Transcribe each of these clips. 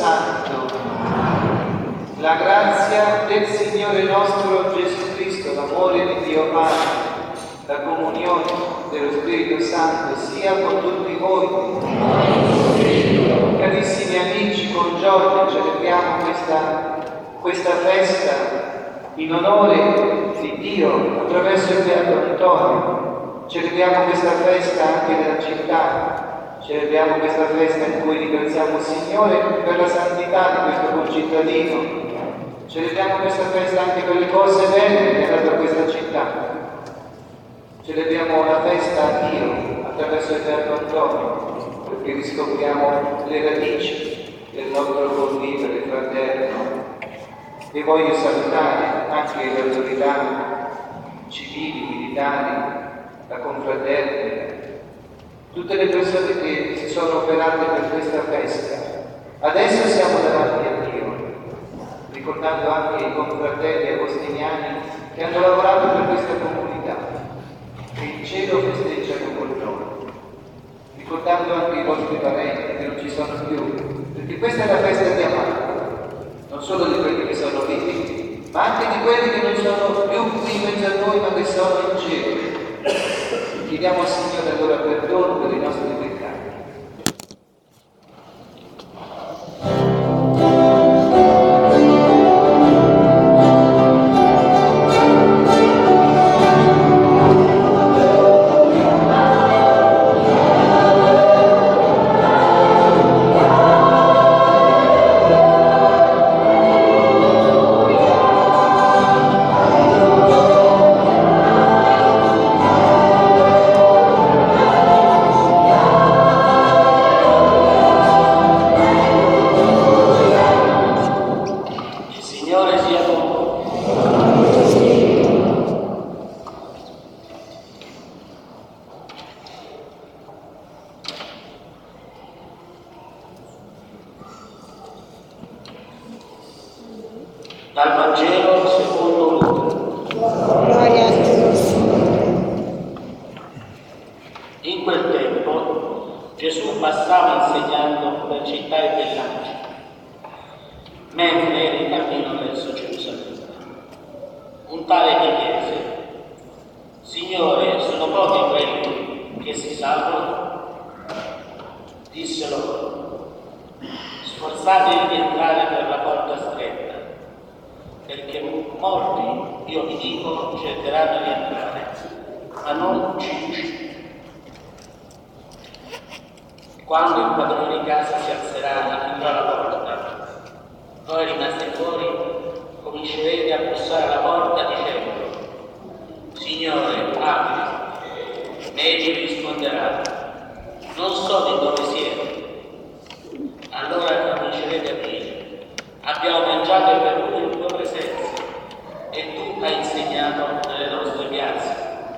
Santo. La grazia del Signore nostro Gesù Cristo, l'amore di Dio Padre, la comunione dello Spirito Santo sia con tutti voi. Carissimi amici, buongiorno, celebriamo questa festa in onore di Dio attraverso il Beato Antonio. Celebriamo questa festa anche nella città, celebriamo questa festa in cui ringraziamo il Signore per la santità di questo concittadino. Celebriamo questa festa anche per le cose belle che ha dato a questa città. Celebriamo la festa a Dio attraverso il Beato Antonio, perché riscopriamo le radici del nostro convivere fraterno. E voglio salutare anche le autorità civili, militari, la confraternita, tutte le persone che si sono operate per questa festa. Adesso siamo davanti a Dio, ricordando anche i confratelli agostiniani che hanno lavorato per questa comunità, che il cielo festeggiano con loro, ricordando anche i vostri parenti che non ci sono più, perché questa è la festa di Amato, non solo di quelli che sono vivi, ma anche di quelli che non sono più qui in mezzo a noi, ma che sono in cielo. Chiediamo al Signore allora perdono per i nostri peccati. Dal Vangelo secondo Luca. Gloria a te, Signore. In quel tempo Gesù passava insegnando per città e villaggi, mentre era in cammino verso Gerusalemme. Un tale gli chiese: Signore, sono pochi quelli che si salvano? Disse loro: sforzatevi di entrare per la porta stretta, perché molti, io vi dico, cercheranno di entrare, ma non ci riuscirete. Quando il padrone di casa si alzerà e chiuderà la porta, voi rimasti fuori comincerete a bussare alla porta dicendo: Signore, apri. Egli vi risponderà: non so di dove siete. Allora comincerete a dire: abbiamo mangiato e bevuto in tua presenza, e tu hai insegnato nelle nostre piazze.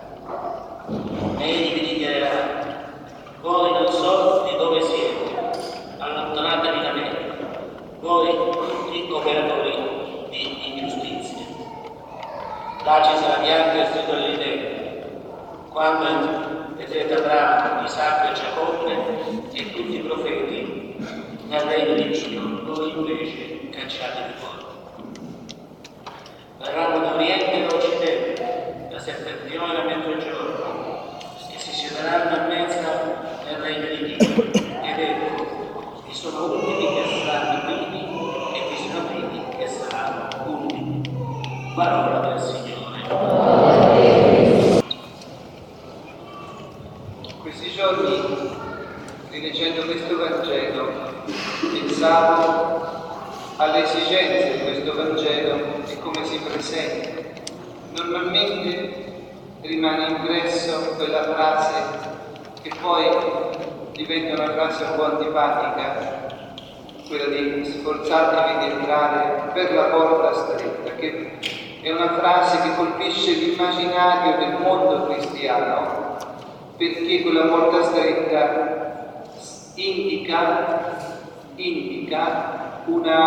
Egli vi dichiarerà: voi non so di dove siete, allontanatevi da me, voi tutti operatori di ingiustizia. Là ci sarà pianto e stridore di denti, quando vedrete Abramo, Isacco e Giacobbe e tutti i profeti nel regno di Dio, voi invece cacciatevi fuori. Verranno da oriente e da occidente, da settentrione e da mezzogiorno, e si siederanno a mezzo nel regno di Dio. Ed ecco, vi sono ultimi che saranno primi e vi sono primi che saranno ultimi. Parola del Signore. Questi giorni, rileggendo questo Vangelo, pensavo alle esigenze di questo Vangelo e come si presenta. Normalmente rimane impresso quella frase che poi diventa una frase un po' antipatica, quella di sforzatevi di entrare per la porta stretta, che è una frase che colpisce l'immaginario del mondo cristiano, perché quella porta stretta indica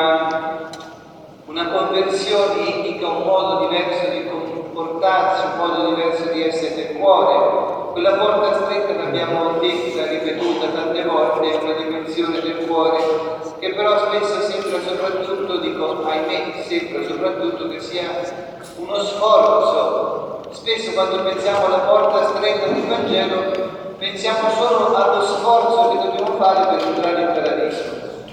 una conversione, indica un modo diverso di comportarsi, un modo diverso di essere nel cuore, quella porta stretta che abbiamo detta, ripetuta tante volte, è una dimensione del cuore, che però spesso sembra soprattutto, dico ahimè, sembra soprattutto che sia uno sforzo. Spesso quando pensiamo alla porta stretta del Vangelo, pensiamo solo allo sforzo che dobbiamo fare per entrare in paradiso.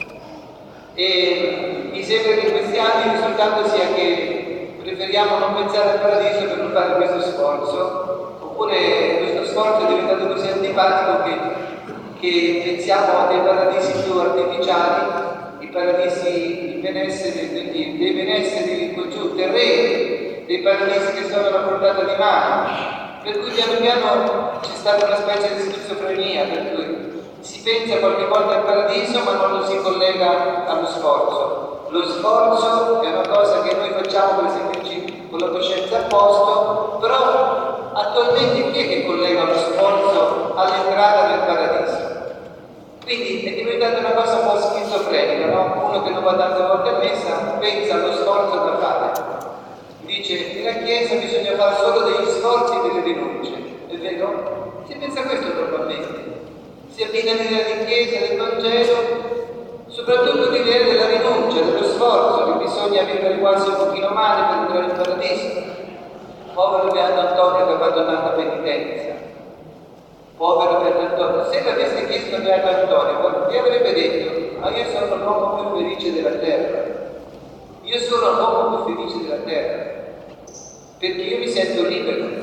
E mi sembra che in questi anni il risultato sia che preferiamo non pensare al paradiso per non fare questo sforzo, oppure questo sforzo è diventato così antipatico che pensiamo a dei paradisi più artificiali, i paradisi di benessere, dei benesseri giù terreni, dei paradisi che sono alla portata di mano, per cui piano piano c'è stata una specie di schizofrenia, per cui si pensa qualche volta al paradiso ma non lo si collega allo sforzo. Lo sforzo è una cosa che noi facciamo per sentirci con la coscienza a posto, però attualmente chi è che collega lo sforzo all'entrata del paradiso? Quindi è diventata una cosa un po' schizofrenica, no? Uno che non va tante volte a messa pensa allo sforzo da fare. Dice, nella Chiesa bisogna fare solo degli sforzi e delle rinunce, è vero? Si pensa questo probabilmente. Si abbina l'idea di Chiesa, del Vangelo, soprattutto l'idea della rinuncia, dello sforzo, che bisogna vivere quasi un pochino male per entrare in paradiso. Povero Beato Antonio che ha abbandonato la penitenza. Povero Beato Antonio. Se l'avesse chiesto a Beato Antonio, gli avrebbe detto, ma io sono l'uomo più felice della terra. Io sono l'uomo più felice della terra, perché io mi sento libero.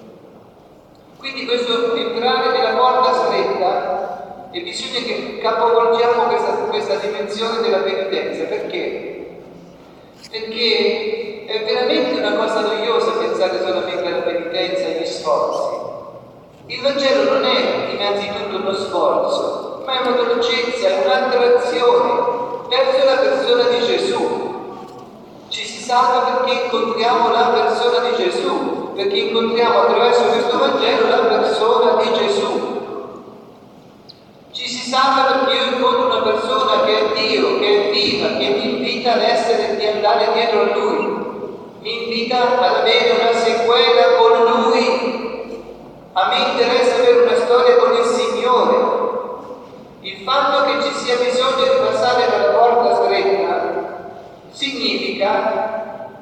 Quindi questo entrare nella porta stretta, e bisogna che capovolgiamo questa dimensione della penitenza. Perché? Perché è veramente una cosa noiosa pensare solamente alla penitenza e agli sforzi. Il Vangelo non è innanzitutto uno sforzo, ma è una dolcezza, è un'attrazione verso la persona di Gesù. Ci si salva perché incontriamo la persona di Gesù, perché incontriamo attraverso questo Vangelo la persona di Gesù. Ci si salva perché io incontro una persona che è Dio, che è viva, che mi invita ad essere, di andare dietro a Lui, mi invita ad avere una sequela con Lui. A me interessa avere una storia con il Signore. Il fatto che ci sia bisogno di passare dalla porta stretta significa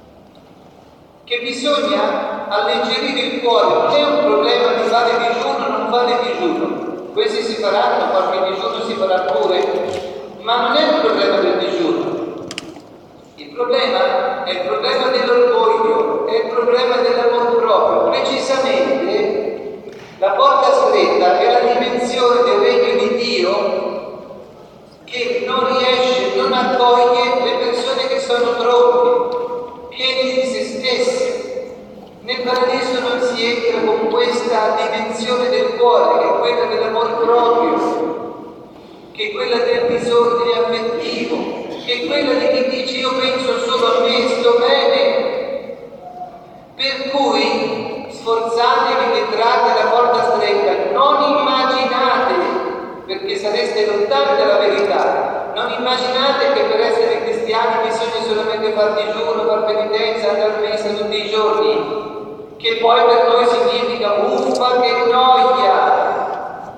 che bisogna alleggerire il cuore. Non è un problema di fare digiuno o non fare digiuno. Questi si faranno, qualche digiuno si farà pure, ma non è un problema del digiuno. Il problema è il problema dell'orgoglio, è il problema dell'amor proprio. Precisamente la porta stretta è la dimensione del regno di Dio che non riesce, non accoglie le persone che sono troppi, pieni di se stessi. Nel paradiso non si entra con questa dimensione del cuore, che è quella dell'amor proprio, che è quella del disordine affettivo, che è quella di chi dice io penso solo a me, sto bene. Per cui sforzatevi di entrare alla porta stretta, non immaginate, perché sareste lontani dalla verità, non immaginate che per essere cristiani bisogna solamente far digiuno, far penitenza, andare a messa tutti i giorni, che poi per noi significa uffa che noia.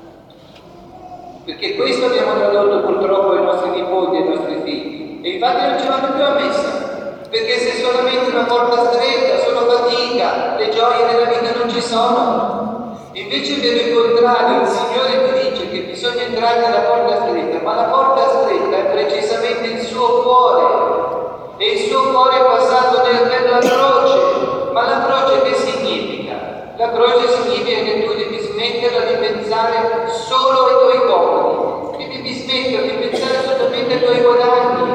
Perché questo abbiamo tradotto purtroppo ai nostri nipoti e ai nostri figli. E infatti non ci vanno più a messa, perché se solamente una porta stretta, solo fatica, le gioie della vita non ci sono. Invece per il contrario, il Signore ti dice che bisogna entrare nella porta stretta, ma la porta stretta è precisamente il suo cuore, e il suo cuore è passato per la croce. Ma la croce che significa? La croce significa che tu devi smetterla di pensare solo ai tuoi comodi, che devi smetterla di pensare solamente ai tuoi guadagni.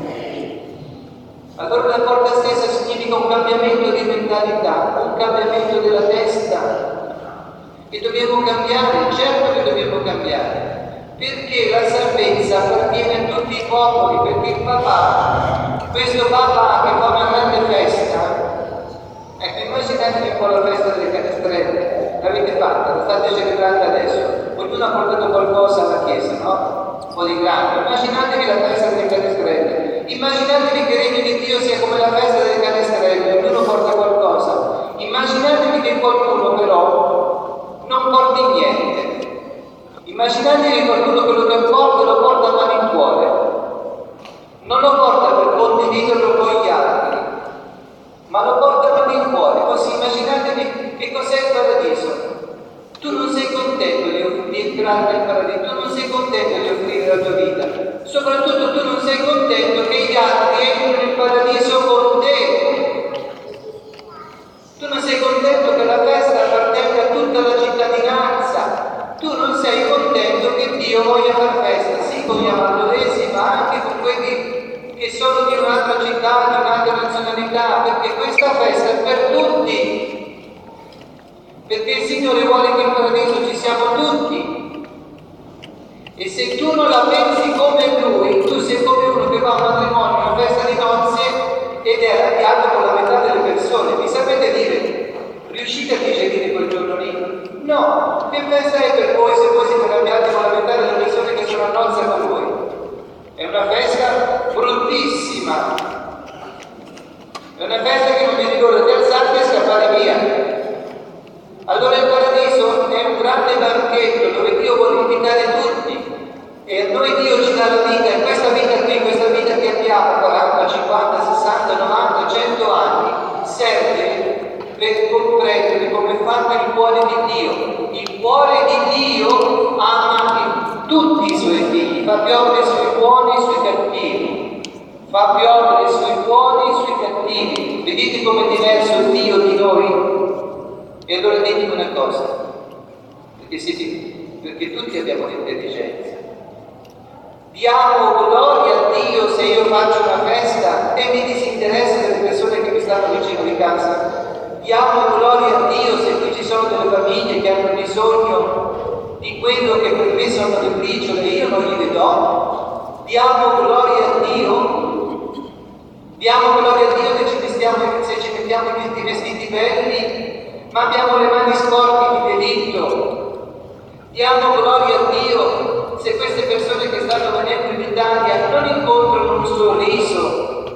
Allora la porta stessa significa un cambiamento di mentalità, un cambiamento della testa. E dobbiamo cambiare, certo che dobbiamo cambiare, perché la salvezza appartiene a tutti i popoli, perché il papà, questo papà che fa una grande festa, ecco, immaginatevi un po' la festa delle canestrelle, l'avete fatta, la state celebrando adesso, ognuno ha portato qualcosa alla chiesa, no? Un po' di grande. Immaginatevi la festa delle canestrelle, immaginatevi che il regno di Dio sia come la festa delle canestrelle, ognuno porta qualcosa. Immaginatevi che qualcuno però porti in cuore, così immaginatevi che cos'è il paradiso. Tu non sei contento di entrare nel paradiso, tu non sei contento di offrire la tua vita, soprattutto tu non sei contento che gli altri entrino nel paradiso con te. Tu non sei contento che la festa appartenga a tutta la cittadinanza, tu non sei contento che Dio voglia far festa, sì con gli amadoresi, ma anche con quelli che sono di un'altra città, di un'altra nazionalità, perché questa festa è per tutti. Perché il Signore vuole che in paradiso ci siamo tutti. E se tu non la pensi come Lui, tu sei come uno che va a un matrimonio, a una festa di nozze ed è arrabbiato con la metà delle persone. Mi sapete dire, riuscite a digerire quel giorno lì? No, che festa è per voi se voi siete arrabbiati con la metà delle persone che sono a nozze con voi? È una festa bruttissima. È una festa che non vi ricorda di alzarti e scappare via. Allora il paradiso è un grande banchetto dove Dio vuole invitare tutti e a noi Dio ci dà la vita e questa vita qui, questa vita che abbiamo, 40, 50, 60, 90, 100 anni, serve per comprendere come è fatto il cuore di Dio. Il cuore di Dio ama tutti i suoi figli, fa piovere sui buoni e sui cattivi, fa piovere sui buoni e sui cattivi. Vedete com'è diverso Dio di noi? E allora ditemi una cosa, perché tutti abbiamo l'intelligenza. Diamo gloria a Dio se io faccio una festa e mi disinteressa delle persone che mi stanno vicino di casa. Diamo gloria a Dio se qui ci sono delle famiglie che hanno bisogno di quello che per me sono le briciole e io non gliele do. Diamo gloria a Dio. Diamo gloria a Dio che se ci mettiamo i vestiti belli ma abbiamo le mani sporche di delitto. Diamo gloria a Dio se queste persone che stanno venendo in Italia non incontrano un sorriso.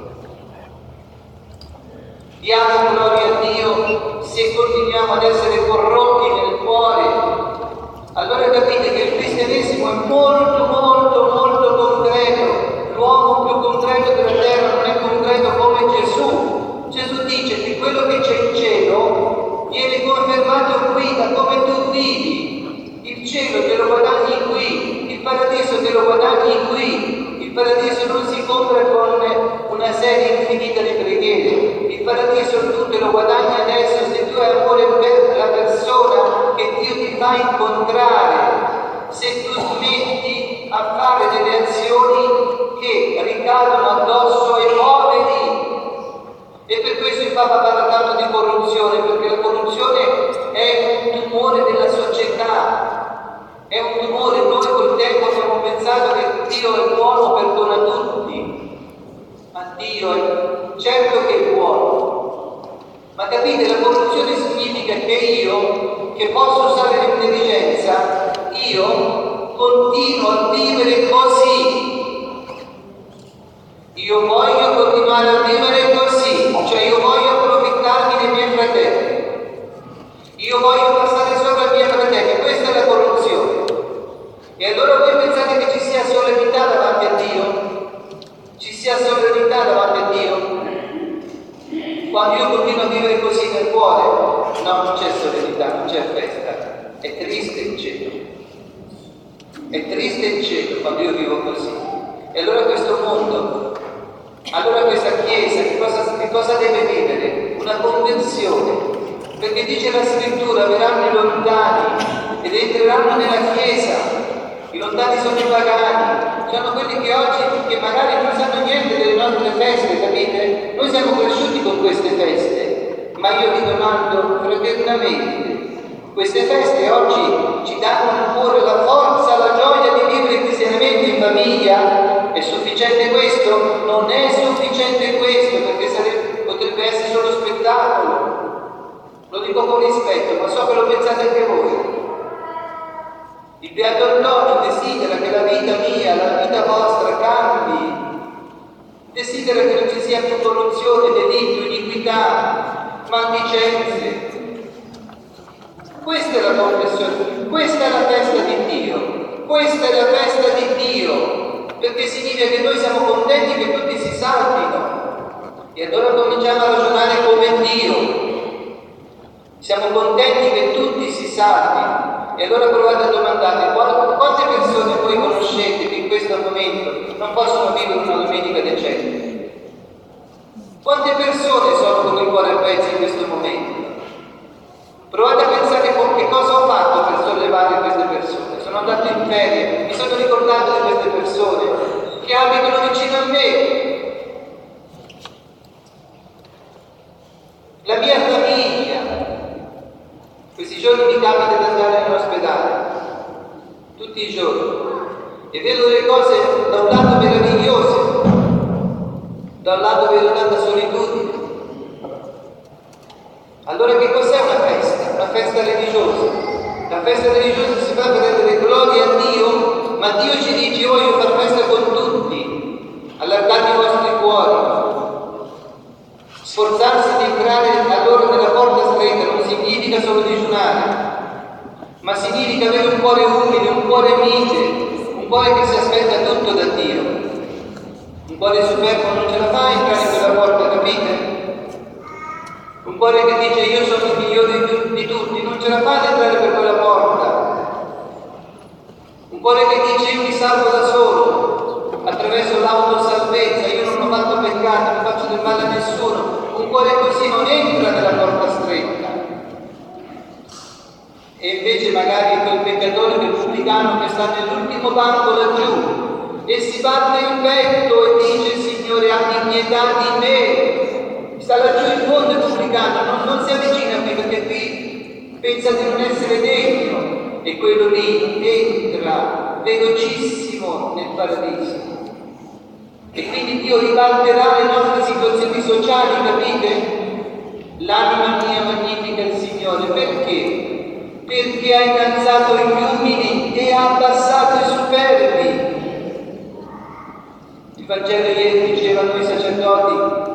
Diamo gloria a Dio se continuiamo ad essere corrotti nel cuore. Allora capite che il cristianesimo è molto molto molto concreto. L'uomo più concreto della terra non è concreto come Gesù. Gesù dice che quello che c'è in cielo viene confermato qui da come tu vivi. Il cielo te lo guadagni qui, il paradiso te lo guadagni qui. Il paradiso non si compra con una serie infinita di preghiere. Il paradiso tu te lo guadagni adesso se tu hai amore per la persona che Dio ti fa incontrare. Se tu smetti a fare delle azioni che ricadono addosso ai poveri. E per questo il Papa parla tanto di corruzione, perché la corruzione è un tumore della società, è un tumore. Noi col tempo abbiamo pensato che Dio è buono, perdona tutti, ma Dio è certo che è buono. Ma capite, la corruzione significa che io, che posso usare l'intelligenza, io continuo a vivere così. Io voglio continuare a vivere così, cioè io voglio approfittarmi dei miei fratelli, io voglio passare sopra i miei fratelli, questa è la corruzione. E allora voi pensate che ci sia solennità davanti a Dio? Ci sia solennità davanti a Dio? Quando io continuo a vivere così nel cuore, no, non c'è solennità, non c'è festa, è triste il cielo. È triste il cielo quando io vivo così. E allora questo mondo, allora questa Chiesa che cosa deve vivere? Una conversione. Perché dice la Scrittura, verranno i lontani ed entreranno nella Chiesa. I lontani sono i pagani, sono quelli che oggi, che magari non sanno niente delle nostre feste, capite? Noi siamo cresciuti con queste feste, ma io vi domando fraternamente, queste feste oggi ci danno nel cuore la forza, la gioia di vivere cristianamente in famiglia? È sufficiente questo? Non è sufficiente questo, perché potrebbe essere solo spettacolo. Lo dico con rispetto, ma so che lo pensate anche voi. Il Beato Antonio desidera che la vita mia, la vita vostra cambi. Desidera che non ci sia più corruzione, delitto, iniquità, maldicenze. Questa è la confessione, questa è la festa di Dio, questa è la festa di Dio, perché significa che noi siamo contenti che tutti si salvino. E allora cominciamo a ragionare come Dio. Siamo contenti che tutti si salvino. E allora provate a domandarvi quante persone voi conoscete che in questo momento non possono vivere una domenica decente? Quante persone sono con il cuore a pezzi in questo momento? Provate a pensare che cosa ho fatto per sollevare queste persone. Sono andato in ferie, mi sono ricordato di queste persone che abitano vicino a me. La mia famiglia. Questi giorni mi capita di andare in ospedale, tutti i giorni, e vedo delle cose da un lato meravigliose, da un lato vedo tanta solitudine. Allora che cos'è una festa? Una festa religiosa. La festa religiosa si fa per rendere gloria a Dio, ma Dio ci dice: io voglio far festa con tutti, allargate i vostri cuori. Sforzarsi di entrare allora nella porta stretta non significa solo digiunare, ma significa avere un cuore umile, un cuore mite, un cuore che si aspetta tutto da Dio. Un cuore superbo non ce la fa entrare in quella porta, capite? Un cuore che dice io sono il migliore di tutti, non ce la fa ad entrare per quella porta. Un cuore che dice io mi salvo da solo, attraverso l'autosalvezza, io non ho fatto peccato, non faccio del male a nessuno. Un cuore così non entra nella porta stretta. E invece magari quel peccatore, quel pubblicano che sta nell'ultimo banco laggiù e si batte il petto e dice: Signore, abbi pietà di me. Sta laggiù in fondo il pubblicano, non si avvicina qui perché qui pensa di non essere dentro, e quello lì entra velocissimo nel paradiso. E quindi Dio ribalterà le nostre situazioni sociali, capite? L'anima mia magnifica il Signore. Perché? Perché ha innalzato gli umili e ha abbassato i superbi. Il Vangelo ieri diceva a noi sacerdoti,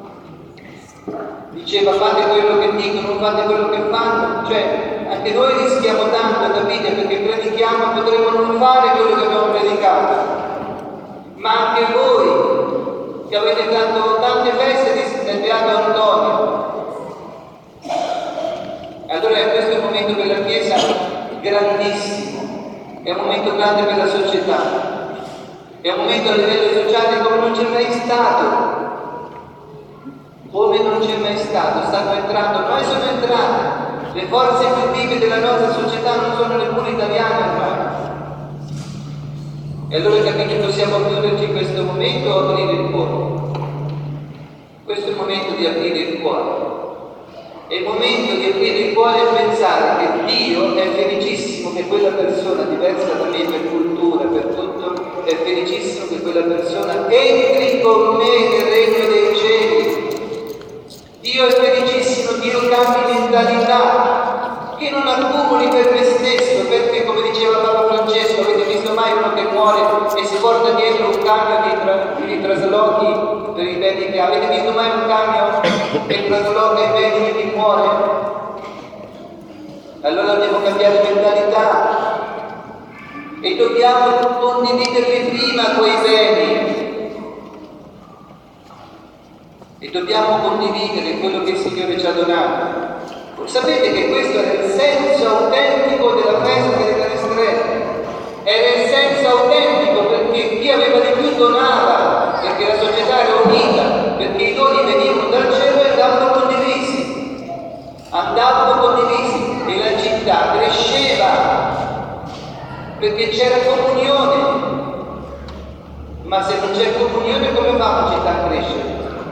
diceva fate quello che dicono, non fate quello che fanno. Cioè, anche noi rischiamo tanto, capite? Perché predichiamo, potremo non fare quello che abbiamo predicato. Ma anche voi, che avete fatto tante feste del Beato Antonio. Allora questo è un momento per la Chiesa grandissimo, è un momento grande per la società, è un momento a livello sociale come non c'è mai stato. Come non c'è mai stato, stanno entrando, noi sono entrate. Le forze più vive della nostra società non sono neppure italiane ormai. E allora capite, possiamo chiuderci in questo momento o aprire il cuore? Questo è il momento di aprire il cuore. È il momento di aprire il cuore e pensare che Dio è felicissimo che quella persona, diversa da me per cultura, per tutto, è felicissimo che quella persona entri con me nel regno dei cieli. Dio è felicissimo, Dio cambi mentalità, che non accumuli per te stesso, perché come diceva Papa Francesco, avete visto mai uno che muore e si porta dietro un camion di traslochi per i beni che ha? Avete visto mai un camion che trasloca i beni di chi muore? Allora dobbiamo cambiare mentalità e dobbiamo condividerli prima quei beni. E dobbiamo condividere quello che il Signore ci ha donato. Sapete che questo era il senso autentico della festa delle Canestrelle. Era il senso autentico perché chi aveva di più donava, perché la società era unita, perché i doni venivano dal cielo e andavano condivisi. Andavano condivisi e la città cresceva perché c'era comunione. Ma se non c'è comunione, come fa la città a crescere?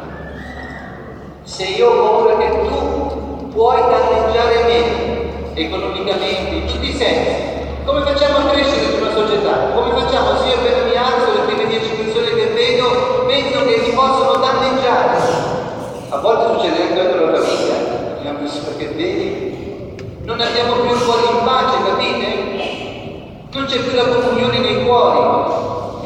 Se io ho paura che tu puoi danneggiare me economicamente, in tutti i sensi, come facciamo a crescere una società? Come facciamo? Se io appena mi alzo, le prime 10 persone che vedo, penso che mi possono danneggiare. A volte succede anche nella famiglia, perché vedi, non abbiamo più il cuore in pace, capite? Non c'è più la comunione nei cuori.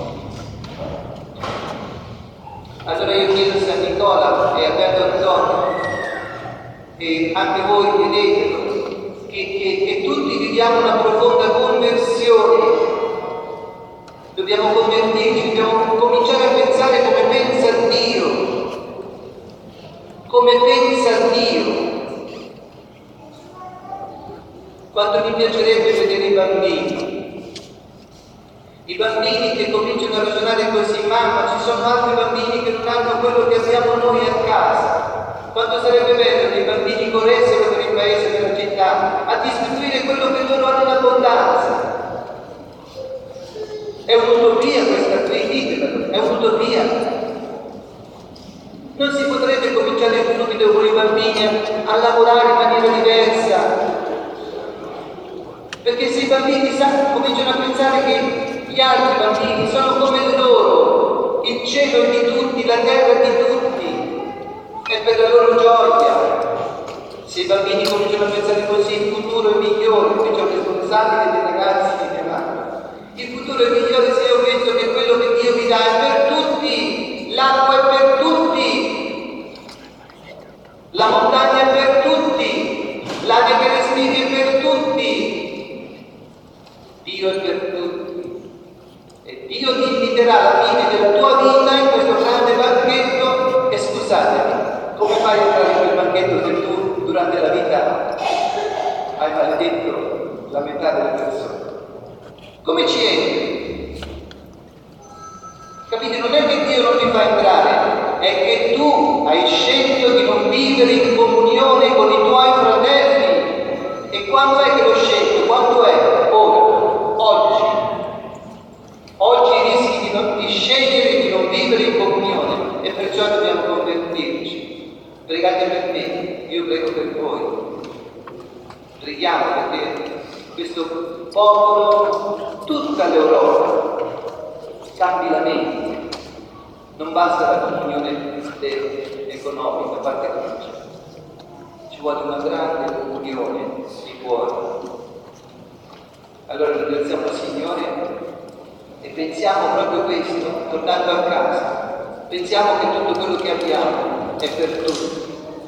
Allora io chiedo a San Nicola e a Beato Antonio, e anche voi chiedetelo, che tutti viviamo una profonda conversione. Dobbiamo convertirci, dobbiamo cominciare a pensare come pensa Dio. Come pensa Dio. Quanto mi piacerebbe vedere i bambini che cominciano a ragionare così: mamma, ci sono altri bambini che non hanno quello che abbiamo noi a casa. Quanto sarebbe bello che i bambini corressero per il paese, per la città, a distribuire quello che loro hanno in abbondanza. È un'utopia questa qui, ditelo, è un'utopia. Non si potrebbe cominciare subito con i bambini a lavorare in maniera diversa, perché se i bambini cominciano a pensare che gli altri bambini sono come loro, il cielo è di tutti, la terra è di tutti, è per la loro gioia. Se i bambini cominciano a pensare così, il futuro è migliore, qui c'è un responsabile dei ragazzi che chiamano. Il futuro è migliore se io penso che quello che Dio mi dà è per tutti, l'acqua è per tutti, la montagna è per tutti, l'aria che respiri è per tutti, Dio è per tutti. E Dio ti inviterà alla fine della tua vita in questo grande banchetto. E scusatemi, come fai a entrare in quel banchetto se tu durante la vita hai maledetto la metà delle persone? Come ci entri? Capite? Non è che Dio non ti fa entrare, è che tu hai scelto di non vivere in comunione con i tuoi fratelli. E quando è che l'ho scelto? Quando è? Oggi. Oggi rischi di scegliere di non vivere in comunione e perciò dobbiamo convertirci. Pregate per me, io prego per voi. Preghiamo perché questo popolo, tutta l'Europa, cambi la mente. Non basta la comunione economica, a parte che non c'è. Ci vuole una grande comunione di cuore. Allora ringraziamo il Signore e pensiamo proprio questo, tornando a casa. Pensiamo che tutto quello che abbiamo è per tutti.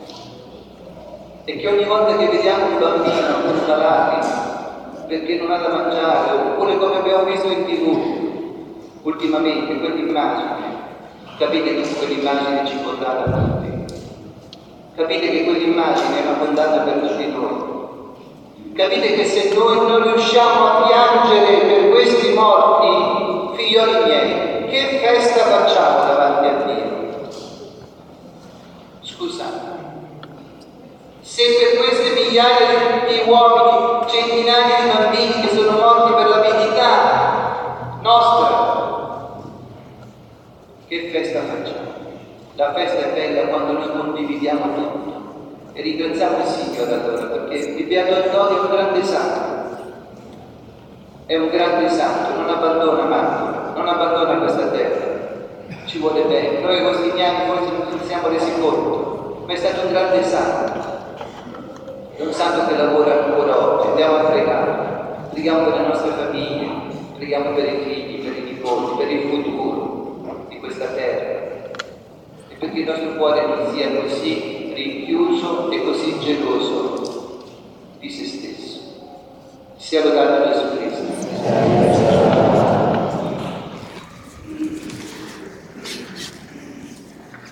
E che ogni volta che vediamo un bambino con una lacrima perché non ha da mangiare, oppure come abbiamo visto in TV ultimamente, quell'immagine, capite che quell'immagine ci condanna tutti. Capite che quell'immagine è una condanna per tutti noi. Capite che se noi non riusciamo a piangere per questi morti, figlioli miei, che festa facciamo davanti a Dio? Scusate. Se per queste migliaia di uomini, centinaia di bambini che sono morti per la verità nostra, che festa facciamo? La festa è bella quando noi condividiamo tutto e ringraziamo il Signore allora, perché il Beato Antonio è un grande santo, è un grande santo, non abbandona Mantova, non abbandona questa terra, ci vuole bene. Noi agostiniani forse non ci siamo resi conto, ma è stato un grande santo. È un santo che lavora ancora oggi. Andiamo a pregare, preghiamo per le nostre famiglie, preghiamo per i figli, per i nipoti, per il futuro di questa terra, e perché il nostro cuore non sia così rinchiuso e così geloso di se stesso. Sia lodato Gesù Cristo.